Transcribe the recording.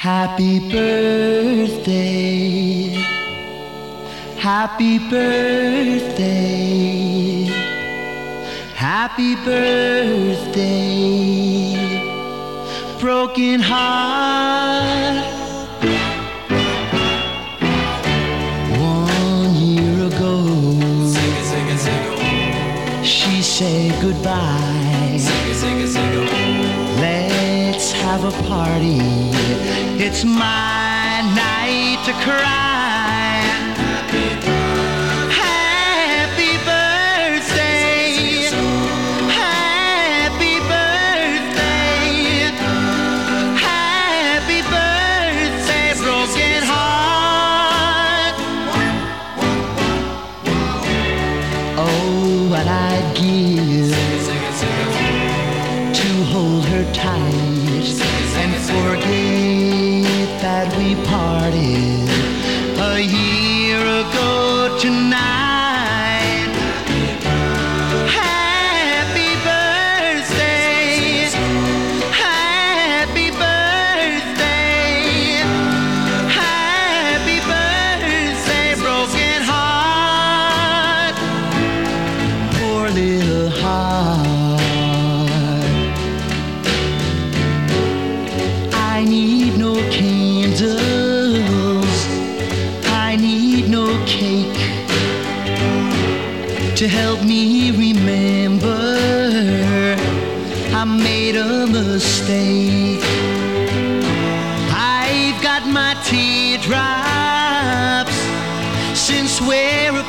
Happy birthday, happy birthday, happy birthday, broken heart. 1 year ago, she said goodbye. Let's have a party. It's my night to cry. Happy birthday, happy birthday, happy birthday, broken heart. Oh, what I'd give to hold her tight and forget that we parted a year ago tonight. Happy birthday, happy birthday, happy birthday, broken heart, poor little heart. I need no candles, I need no cake to help me remember I made a mistake. I've got my teardrops since we're